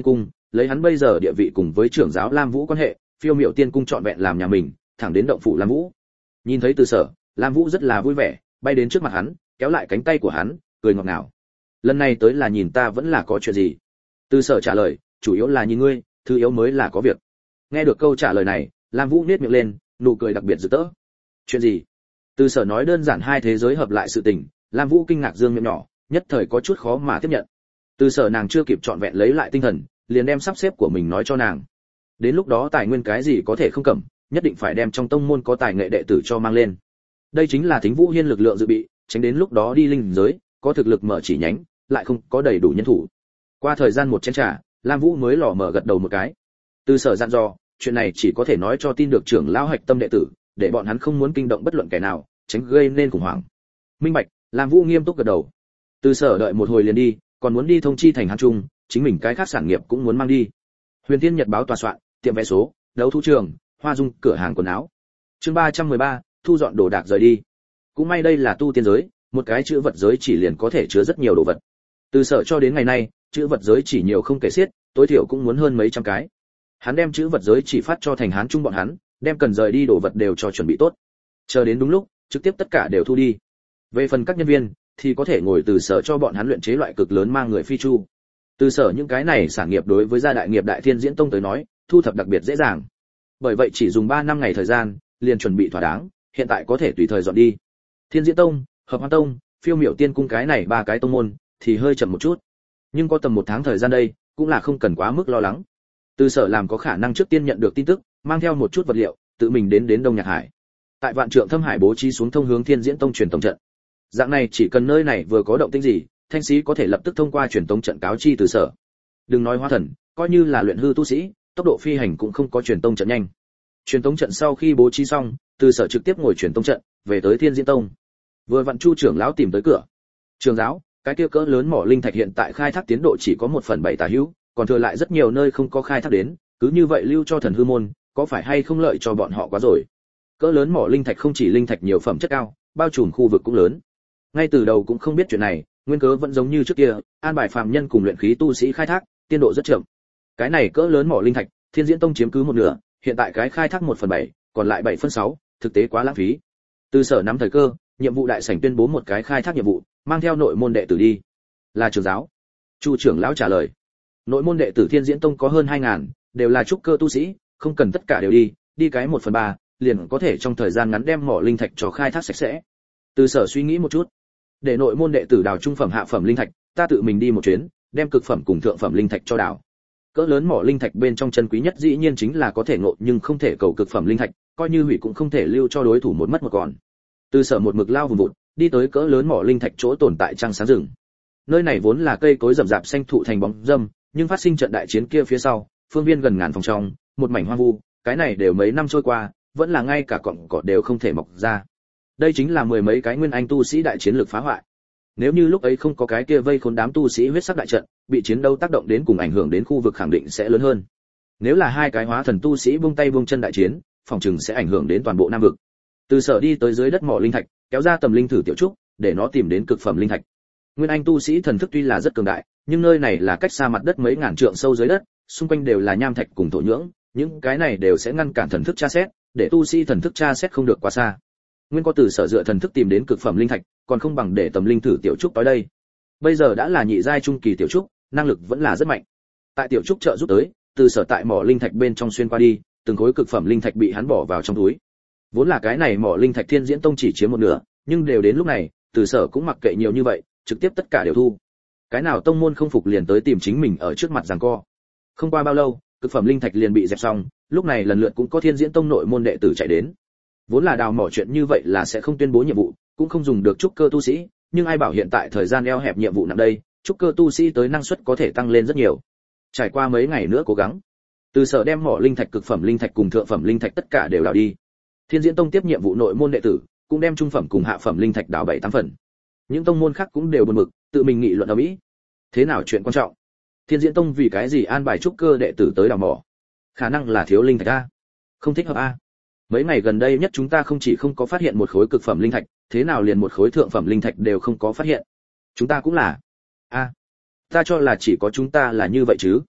[SPEAKER 1] lấy hắn bây giờ địa vị cùng với trưởng giáo Lam Vũ quan hệ, Phiêu Miểu Tiên cung chọn vẹn làm nhà mình, thẳng đến động phủ Lam Vũ. Nhìn thấy Từ Sở, Lam Vũ rất là vui vẻ, bay đến trước mặt hắn, kéo lại cánh tay của hắn, cười ngọt ngào. Lần này tới là nhìn ta vẫn là có chuyện gì? Từ Sở trả lời, chủ yếu là nhìn ngươi, thứ yếu mới là có việc. Nghe được câu trả lời này, Lam Vũ nhếch miệng lên, nụ cười đặc biệt rực rỡ. Chuyện gì? Từ Sở nói đơn giản hai thế giới hợp lại sự tình, Lam Vũ kinh ngạc dương miệng nhỏ, nhất thời có chút khó mà tiếp nhận. Từ Sở nàng chưa kịp trọn vẹn lấy lại tinh thần, liền đem sắp xếp của mình nói cho nàng. Đến lúc đó tài nguyên cái gì có thể không cầm, nhất định phải đem trong tông môn có tài nghệ đệ tử cho mang lên. Đây chính là Thính Vũ Hiên lực lượng dự bị, tránh đến lúc đó đi linh giới, có thực lực mở chỉ nhánh, lại không có đầy đủ nhân thủ. Qua thời gian một chén trà, Lam Vũ mới lò mở gật đầu một cái. Từ Sở dặn dò, chuyện này chỉ có thể nói cho tin được trưởng lão hạch tâm đệ tử, để bọn hắn không muốn kinh động bất luận kẻ nào, tránh gây nên khủng hoảng. Minh bạch, Lam Vũ nghiêm túc gật đầu. Từ Sở đợi một hồi liền đi, còn muốn đi thông chi thành Hán Trung, chính mình cái khác sản nghiệp cũng muốn mang đi. Huyền Tiên Nhật báo tòa soạn, tiệm vé số, đấu thú trường, hoa dung, cửa hàng quần áo. Chương ba trăm mười ba, thu dọn đồ đạc rời đi. Cũng may đây là tu tiên giới, một cái chữ vật giới chỉ liền có thể chứa rất nhiều đồ vật. Từ Sở cho đến ngày nay, chữ vật giới chỉ nhiều không kể xiết, tối thiểu cũng muốn hơn mấy trăm cái. Hắn đem chữ vật giới chỉ phát cho thành Hán Trung bọn hắn, đem cần rời đi đồ vật đều cho chuẩn bị tốt. Chờ đến đúng lúc, trực tiếp tất cả đều thu đi. Về phần các nhân viên thì có thể ngồi Từ Sở cho bọn hắn luyện chế loại cực lớn mang người phi chu. Từ Sở những cái này sản nghiệp đối với gia đại nghiệp Đại Thiên Diễn Tông tới nói, thu thập đặc biệt dễ dàng. Bởi vậy chỉ dùng ba năm ngày thời gian, liền chuẩn bị thỏa đáng, hiện tại có thể tùy thời dọn đi. Thiên Diễn Tông, Hợp Hoan Tông, Phiêu Miểu Tiên cung cái này ba cái tông môn thì hơi chậm một chút. Nhưng có tầm một tháng thời gian đây, cũng là không cần quá mức lo lắng. Từ Sở làm có khả năng trước tiên nhận được tin tức, mang theo một chút vật liệu, tự mình đến đến Đông Nhạc Hải. Tại Vạn Trượng Thâm Hải bố trí xuống thông hướng Thiên Diễn Tông truyền tống trận. Dạng này chỉ cần nơi này vừa có động tĩnh gì, Thanh Sĩ có thể lập tức thông qua truyền tống trận cáo chi Từ Sở. Đừng nói hóa thần, coi như là luyện hư tu sĩ, tốc độ phi hành cũng không có truyền tống trận nhanh. Truyền tống trận sau khi bố trí xong, Từ Sở trực tiếp ngồi truyền tống trận, về tới Thiên Diễn Tông. Vừa vặn Chu trưởng lão tìm tới cửa. Trường giáo, cái kia cỡ lớn mỏ linh thạch hiện tại khai thác tiến độ chỉ có một phần bảy tà hữu, còn thừa lại rất nhiều nơi không có khai thác đến, cứ như vậy lưu cho thần hư môn, có phải hay không lợi cho bọn họ quá rồi. Cỡ lớn mỏ linh thạch không chỉ linh thạch nhiều phẩm chất cao, bao trùm khu vực cũng lớn. Ngay từ đầu cũng không biết chuyện này, nguyên cớ vẫn giống như trước kia, an bài phàm nhân cùng luyện khí tu sĩ khai thác, tiến độ rất chậm. Cái này cỡ lớn mỏ linh thạch, Thiên Diễn Tông chiếm cứ một nửa, hiện tại cái khai thác một phần bảy, còn lại bảy phân sáu, thực tế quá lãng phí. Từ Sở nắm thời cơ, nhiệm vụ đại sảnh tuyên bố một cái khai thác nhiệm vụ, mang theo nội môn đệ tử đi. Là trưởng giáo. Chu trưởng lão trả lời. Nội môn đệ tử Thiên Diễn Tông có hơn hai ngàn, đều là trúc cơ tu sĩ, không cần tất cả đều đi, đi cái một phần ba, liền có thể trong thời gian ngắn đem mỏ linh thạch cho khai thác sạch sẽ. Từ Sở suy nghĩ một chút, để nội môn đệ tử đào trung phẩm hạ phẩm linh thạch, ta tự mình đi một chuyến, đem cực phẩm cùng thượng phẩm linh thạch cho đào. Cỡ lớn mỏ linh thạch bên trong chân quý nhất dĩ nhiên chính là có thể ngộ nhưng không thể cầu cực phẩm linh thạch, coi như hủy cũng không thể lưu cho đối thủ một mất một còn. Từ Sở một mực lao vùng vụt, đi tới cỡ lớn mỏ linh thạch chỗ tồn tại trăng sáng rừng. Nơi này vốn là cây cối rậm rạp xanh thụ thành bóng râm, nhưng phát sinh trận đại chiến kia phía sau, phương viên gần ngàn phòng trong, một mảnh hoang vu, cái này đều mấy năm trôi qua, vẫn là ngay cả cọng cỏ đều không thể mọc ra. Đây chính là mười mấy cái nguyên anh tu sĩ đại chiến lực phá hoại. Nếu như lúc ấy không có cái kia vây khốn đám tu sĩ huyết sắc đại trận, bị chiến đấu tác động đến cùng ảnh hưởng đến khu vực khẳng định sẽ lớn hơn. Nếu là hai cái hóa thần tu sĩ buông tay buông chân đại chiến, phòng chừng sẽ ảnh hưởng đến toàn bộ Nam vực. Từ Sở đi tới dưới đất mỏ linh thạch, kéo ra tầm linh thử tiểu trúc, để nó tìm đến cực phẩm linh thạch. Nguyên anh tu sĩ thần thức tuy là rất cường đại, nhưng nơi này là cách xa mặt đất mấy ngàn trượng sâu dưới đất, xung quanh đều là nham thạch cùng thổ nhưỡng, những cái này đều sẽ ngăn cản thần thức tra xét, để tu sĩ thần thức tra xét không được quá xa. Nguyên có Từ Sở dựa thần thức tìm đến cực phẩm linh thạch, còn không bằng để tầm linh thử tiểu trúc tới đây. Bây giờ đã là nhị giai trung kỳ tiểu trúc, năng lực vẫn là rất mạnh. Tại tiểu trúc trợ giúp tới, Từ Sở tại mỏ linh thạch bên trong xuyên qua đi, từng khối cực phẩm linh thạch bị hắn bỏ vào trong túi. Vốn là cái này mỏ linh thạch Thiên Diễn Tông chỉ chiếm một nửa, nhưng đều đến lúc này, Từ Sở cũng mặc kệ nhiều như vậy, trực tiếp tất cả đều thu. Cái nào tông môn không phục liền tới tìm chính mình ở trước mặt giằng co. Không qua bao lâu, cực phẩm linh thạch liền bị dẹp xong, lúc này lần lượt cũng có Thiên Diễn Tông nội môn đệ tử chạy đến. Vốn là đào mỏ chuyện như vậy là sẽ không tuyên bố nhiệm vụ, cũng không dùng được trúc cơ tu sĩ, nhưng ai bảo hiện tại thời gian eo hẹp nhiệm vụ nặng đây, trúc cơ tu sĩ tới năng suất có thể tăng lên rất nhiều. Trải qua mấy ngày nữa cố gắng, Từ Sở đem mỏ linh thạch cực phẩm linh thạch cùng thượng phẩm linh thạch tất cả đều đào đi. Thiên Diễn Tông tiếp nhiệm vụ nội môn đệ tử, cũng đem trung phẩm cùng hạ phẩm linh thạch đào bảy tám phần. Những tông môn khác cũng đều buồn bực, tự mình nghị luận ầm ĩ. Thế nào chuyện quan trọng? Thiên Diễn Tông vì cái gì an bài trúc cơ đệ tử tới đào mỏ? Khả năng là thiếu linh thạch a, không thích hợp a. Mấy ngày gần đây nhất chúng ta không chỉ không có phát hiện một khối cực phẩm linh thạch, thế nào liền một khối thượng phẩm linh thạch đều không có phát hiện. Chúng ta cũng là. A, ta cho là chỉ có chúng ta là như vậy chứ.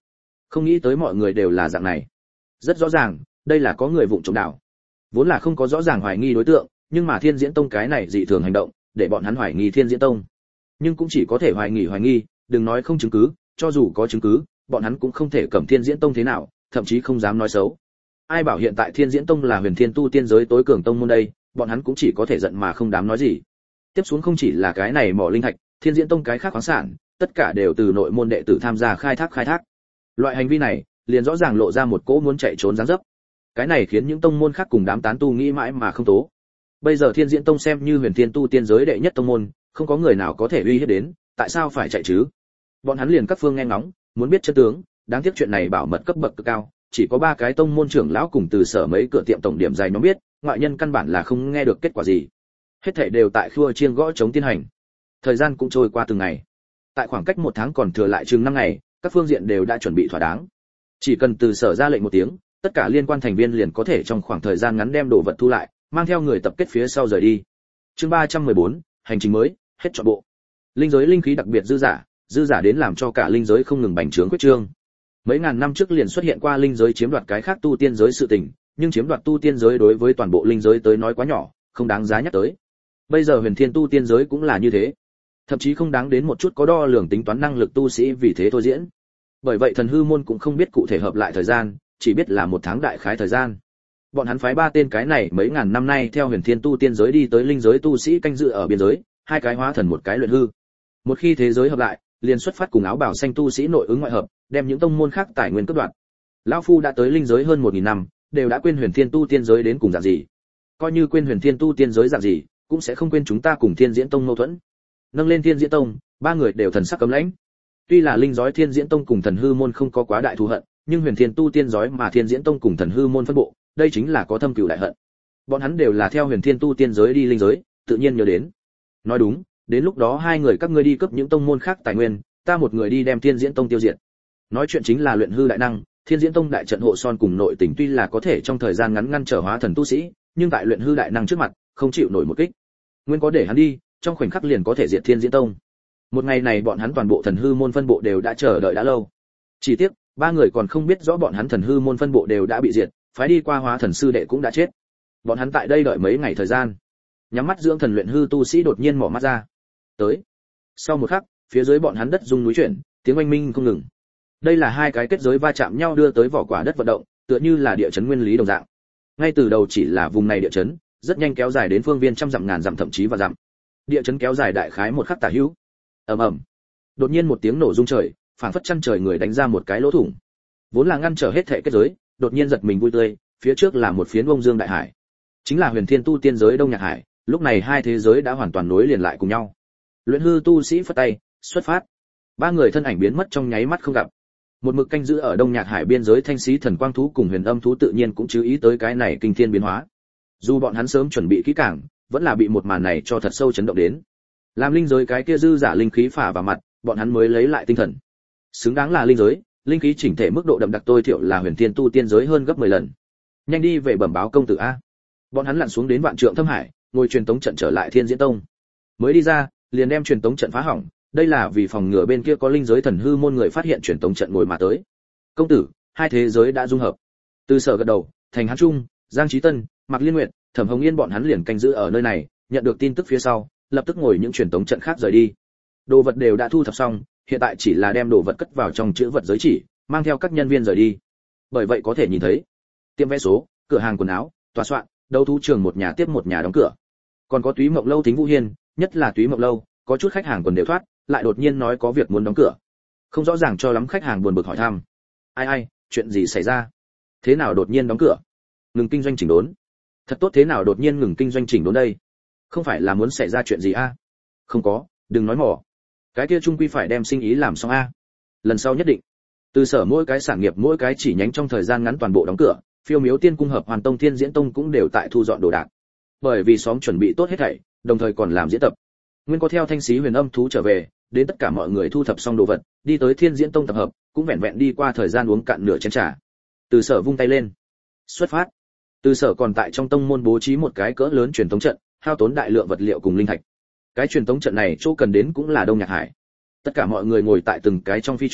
[SPEAKER 1] Không nghĩ tới mọi người đều là dạng này. Rất rõ ràng, đây là có người vụng trộm đảo. Vốn là không có rõ ràng hoài nghi đối tượng, nhưng mà Thiên Diễn Tông cái này dị thường hành động, để bọn hắn hoài nghi Thiên Diễn Tông. Nhưng cũng chỉ có thể hoài nghi hoài nghi, đừng nói không chứng cứ, cho dù có chứng cứ, bọn hắn cũng không thể cầm Thiên Diễn Tông thế nào, thậm chí không dám nói xấu. Ai bảo hiện tại Thiên Diễn Tông là Huyền Thiên tu tiên giới tối cường tông môn đây, bọn hắn cũng chỉ có thể giận mà không dám nói gì. Tiếp xuống không chỉ là cái này mỏ linh thạch, Thiên Diễn Tông cái khác khoáng sản, tất cả đều từ nội môn đệ tử tham gia khai thác khai thác. Loại hành vi này, liền rõ ràng lộ ra một cỗ muốn chạy trốn dáng dấp. Cái này khiến những tông môn khác cùng đám tán tu nghĩ mãi mà không tố. Bây giờ Thiên Diễn Tông xem như Huyền Thiên tu tiên giới đệ nhất tông môn, không có người nào có thể uy hiếp đến, tại sao phải chạy chứ? Bọn hắn liền các phương nghe ngóng, muốn biết chân tướng, đáng tiếc chuyện này bảo mật cấp bậc cực cao, chỉ có ba cái tông môn trưởng lão cùng từ sở mấy cửa tiệm tổng điểm dài nhóm biết, ngoại nhân căn bản là không nghe được kết quả gì. Hết thảy đều tại khua chiêng gõ chống tiến hành. Thời gian cũng trôi qua từng ngày. Tại khoảng cách một tháng còn thừa lại chừng năm ngày, các phương diện đều đã chuẩn bị thỏa đáng. Chỉ cần từ sở ra lệnh một tiếng, tất cả liên quan thành viên liền có thể trong khoảng thời gian ngắn đem đồ vật thu lại, mang theo người tập kết phía sau rời đi. Chương ba trăm mười bốn, hành trình mới, hết trọn bộ. Linh giới linh khí đặc biệt dư giả, dư giả đến làm cho cả linh giới không ngừng bành trướng quyết trương. Mấy ngàn năm trước liền xuất hiện qua linh giới chiếm đoạt cái khác tu tiên giới sự tình, nhưng chiếm đoạt tu tiên giới đối với toàn bộ linh giới tới nói quá nhỏ, không đáng giá nhắc tới. Bây giờ Huyền Thiên tu tiên giới cũng là như thế, thậm chí không đáng đến một chút có đo lường tính toán năng lực tu sĩ vì thế thôi diễn. Bởi vậy Thần Hư môn cũng không biết cụ thể hợp lại thời gian, chỉ biết là một tháng đại khái thời gian. Bọn hắn phái ba tên cái này mấy ngàn năm nay theo Huyền Thiên tu tiên giới đi tới linh giới tu sĩ canh dự ở biên giới, hai cái hóa thần một cái luyện hư. Một khi thế giới hợp lại, liền xuất phát cùng áo bào xanh tu sĩ nội ứng ngoại hợp, đem những tông môn khác tài nguyên cướp đoạt. Lão phu đã tới linh giới hơn một nghìn năm, đều đã quên Huyền Thiên tu tiên giới đến cùng dạng gì. Coi như quên Huyền Thiên tu tiên giới dạng gì, cũng sẽ không quên chúng ta cùng Thiên Diễn tông mâu thuẫn. Nâng lên Thiên Diễn tông, ba người đều thần sắc cấm lãnh. Tuy là linh giới Thiên Diễn tông cùng Thần Hư môn không có quá đại thù hận, nhưng Huyền Thiên tu tiên giới mà Thiên Diễn tông cùng Thần Hư môn phân bộ, đây chính là có thâm cừu đại hận. Bọn hắn đều là theo Huyền Thiên tu tiên giới đi linh giới, tự nhiên nhớ đến. Nói đúng, đến lúc đó hai người các ngươi đi cướp những tông môn khác tài nguyên, ta một người đi đem Thiên Diễn tông tiêu diệt. Nói chuyện chính là luyện hư đại năng, Thiên Diễn tông đại trận hộ son cùng nội tình tuy là có thể trong thời gian ngắn ngăn trở hóa thần tu sĩ, nhưng tại luyện hư đại năng trước mặt, không chịu nổi một kích. Nguyên có để hắn đi, trong khoảnh khắc liền có thể diệt Thiên Diễn tông. Một ngày này bọn hắn toàn bộ Thần Hư môn phân bộ đều đã chờ đợi đã lâu. Chỉ tiếc, ba người còn không biết rõ bọn hắn Thần Hư môn phân bộ đều đã bị diệt, phái đi qua hóa thần sư đệ cũng đã chết. Bọn hắn tại đây đợi mấy ngày thời gian. Nhắm mắt dưỡng thần luyện hư tu sĩ đột nhiên mở mắt ra. Tới. Sau một khắc, phía dưới bọn hắn đất rung núi chuyển, tiếng oanh minh không ngừng. Đây là hai cái kết giới va chạm nhau đưa tới vỏ quả đất vận động, tựa như là địa chấn nguyên lý đồng dạng. Ngay từ đầu chỉ là vùng này địa chấn, rất nhanh kéo dài đến phương viên trăm dặm ngàn dặm thậm chí và dặm. Địa chấn kéo dài đại khái một khắc tả hữu. Ầm ầm. Đột nhiên một tiếng nổ rung trời, phảng phất chân trời người đánh ra một cái lỗ thủng. Vốn là ngăn trở hết thảy kết giới, đột nhiên giật mình vui tươi, phía trước là một phiến bông dương đại hải. Chính là Huyền Thiên tu tiên giới Đông Nhạc Hải, lúc này hai thế giới đã hoàn toàn nối liền lại cùng nhau. Luyện hư tu sĩ phất tay, xuất phát. Ba người thân ảnh biến mất trong nháy mắt không gặp. Một mực canh giữ ở Đông Nhạc Hải biên giới Thanh Xí Thần Quang thú cùng Huyền Âm thú tự nhiên cũng chú ý tới cái này kinh thiên biến hóa. Dù bọn hắn sớm chuẩn bị kỹ càng, vẫn là bị một màn này cho thật sâu chấn động đến. Làm linh giới cái kia dư giả linh khí phả vào mặt, bọn hắn mới lấy lại tinh thần. Xứng đáng là linh giới, linh khí chỉnh thể mức độ đậm đặc tôi thiểu là Huyền Thiên tu tiên giới hơn gấp mười lần. Nhanh đi về bẩm báo công tử a. Bọn hắn lặn xuống đến vạn trượng thâm hải, ngồi truyền tống trận trở lại Thiên Diễn tông. Mới đi ra, liền đem truyền tống trận phá hỏng, đây là vì phòng ngừa bên kia có linh giới Thần Hư môn người phát hiện truyền tống trận ngồi mà tới. Công tử, hai thế giới đã dung hợp. Từ sở gật đầu, Thành Hán Trung, Giang Chí Tân, Mạc Liên Nguyệt, Thẩm Hồng Yên bọn hắn liền canh giữ ở nơi này, nhận được tin tức phía sau, lập tức ngồi những truyền tống trận khác rời đi. Đồ vật đều đã thu thập xong, hiện tại chỉ là đem đồ vật cất vào trong chữ vật giới chỉ, mang theo các nhân viên rời đi. Bởi vậy có thể nhìn thấy, tiệm vé số, cửa hàng quần áo, tòa soạn, đấu thú trường một nhà tiếp một nhà đóng cửa. Còn có Túy Mộng lâu Thính Vũ Hiên, nhất là Túy Mộng lâu, có chút khách hàng quần đều thoát, lại đột nhiên nói có việc muốn đóng cửa. Không rõ ràng cho lắm khách hàng buồn bực hỏi thăm. Ai ai, chuyện gì xảy ra? Thế nào đột nhiên đóng cửa? Ngừng kinh doanh chỉnh đốn. Thật tốt thế nào đột nhiên ngừng kinh doanh chỉnh đốn đây? Không phải là muốn xảy ra chuyện gì a? À? Không có, đừng nói mỏ. Cái kia trung quy phải đem sinh ý làm xong a. À? Lần sau nhất định. Từ sở mỗi cái sản nghiệp mỗi cái chỉ nhánh trong thời gian ngắn toàn bộ đóng cửa, Phiêu Miếu Tiên cung hợp Hoàn Tông Thiên Diễn Tông cũng đều tại thu dọn đồ đạc. Bởi vì xóm chuẩn bị tốt hết thảy, đồng thời còn làm diễn tập. Nguyên có theo Thanh Xí Huyền Âm thú trở về, đến tất cả mọi người thu thập xong đồ vật, đi tới Thiên Diễn Tông tập hợp, cũng vẹn vẹn đi qua thời gian uống cạn nửa chén trà. Từ sở vung tay lên, xuất phát. Từ sở còn tại trong tông môn bố trí một cái cỡ lớn truyền tống trận, hao tốn đại lượng vật liệu cùng linh thạch. Cái truyền tống trận này chỗ cần đến cũng là Đông Nhạc Hải. Tất cả mọi người ngồi tại từng cái trong phi chu,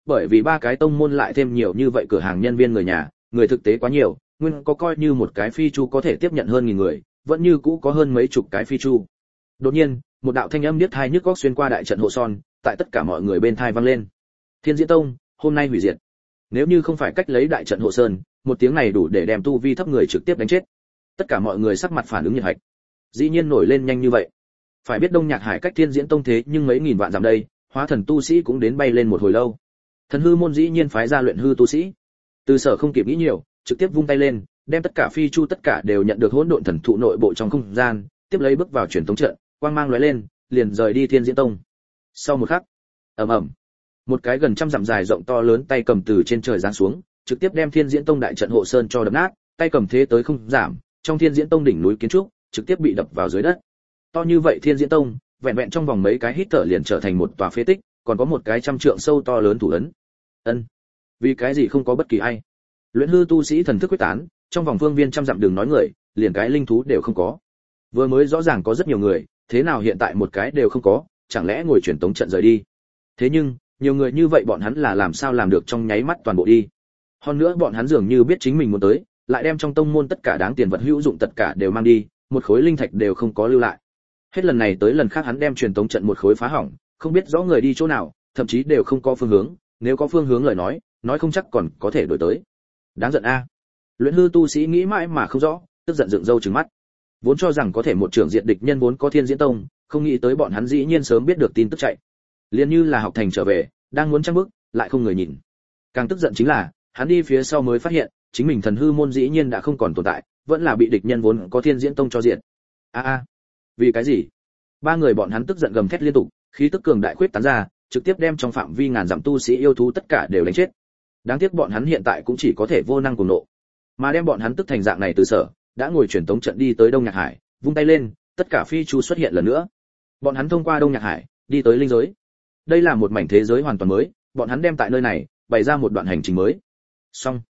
[SPEAKER 1] bởi vì ba cái tông môn lại thêm nhiều như vậy cửa hàng nhân viên người nhà, người thực tế quá nhiều, nguyên có coi như một cái phi chu có thể tiếp nhận hơn nghìn người, vẫn như cũ có hơn mấy chục cái phi chu. Đột nhiên, một đạo thanh âm điếc tai nhức óc xuyên qua đại trận hộ son, tại tất cả mọi người bên tai vang lên. Thiên Diễn Tông, hôm nay hủy diệt. Nếu như không phải cách lấy đại trận hộ sơn, một tiếng này đủ để đem tu vi thấp người trực tiếp đánh chết. Tất cả mọi người sắc mặt phản ứng nhiệt hạch. Dĩ nhiên nổi lên nhanh như vậy. Phải biết Đông Nhạc Hải cách Thiên Diễn Tông thế nhưng mấy nghìn vạn dặm đây, hóa thần tu sĩ cũng đến bay lên một hồi lâu. Thần hư môn dĩ nhiên phái ra luyện hư tu sĩ. Từ Sở không kịp nghĩ nhiều, trực tiếp vung tay lên, đem tất cả phi chu tất cả đều nhận được hỗn độn thần thụ nội bộ trong không gian, tiếp lấy bước vào truyền tống trận, quang mang lóe lên, liền rời đi Thiên Diễn Tông. Sau một khắc, ầm ầm, một cái gần trăm dặm dài rộng to lớn tay cầm từ trên trời giáng xuống, trực tiếp đem Thiên Diễn Tông đại trận hộ sơn cho đập nát, tay cầm thế tới không giảm, trong Thiên Diễn Tông đỉnh núi kiến trúc trực tiếp bị đập vào dưới đất. To như vậy Thiên Diễn Tông, vẹn vẹn trong vòng mấy cái hít thở liền trở thành một tòa phế tích, còn có một cái trăm trượng sâu to lớn thủ ấn. Ân, vì cái gì không có bất kỳ ai? Luyện hư tu sĩ thần thức quyết tán, trong vòng phương viên trăm dặm đường nói người, liền cái linh thú đều không có. Vừa mới rõ ràng có rất nhiều người, thế nào hiện tại một cái đều không có, chẳng lẽ ngồi truyền tống trận rời đi? Thế nhưng, nhiều người như vậy bọn hắn là làm sao làm được trong nháy mắt toàn bộ đi? Hơn nữa bọn hắn dường như biết chính mình muốn tới, lại đem trong tông môn tất cả đáng tiền vật hữu dụng tất cả đều mang đi, một khối linh thạch đều không có lưu lại. Hết lần này tới lần khác hắn đem truyền tống trận một khối phá hỏng, không biết rõ người đi chỗ nào, thậm chí đều không có phương hướng, nếu có phương hướng lời nói, nói không chắc còn có thể đổi tới. Đáng giận a. Luyện hư tu sĩ nghĩ mãi mà không rõ, tức giận dựng râu trừng mắt. Vốn cho rằng có thể một trưởng diện địch nhân vốn có Thiên Diễn Tông, không nghĩ tới bọn hắn dĩ nhiên sớm biết được tin tức chạy. Liên như là học thành trở về, đang muốn trăng bước, lại không người nhìn. Càng tức giận chính là, hắn đi phía sau mới phát hiện, chính mình thần hư môn dĩ nhiên đã không còn tồn tại, vẫn là bị địch nhân vốn có Thiên Diễn Tông cho diện. A a, vì cái gì? Ba người bọn hắn tức giận gầm thét liên tục, khí tức cường đại khuyết tán ra, trực tiếp đem trong phạm vi ngàn dặm tu sĩ yêu thú tất cả đều đánh chết. Đáng tiếc bọn hắn hiện tại cũng chỉ có thể vô năng cùng nộ, mà đem bọn hắn tức thành dạng này từ Sở đã ngồi truyền tống trận đi tới Đông Nhạc Hải, vung tay lên, tất cả phi chu xuất hiện lần nữa. Bọn hắn thông qua Đông Nhạc Hải, đi tới linh giới. Đây là một mảnh thế giới hoàn toàn mới, bọn hắn đem tại nơi này bày ra một đoạn hành trình mới. Xong,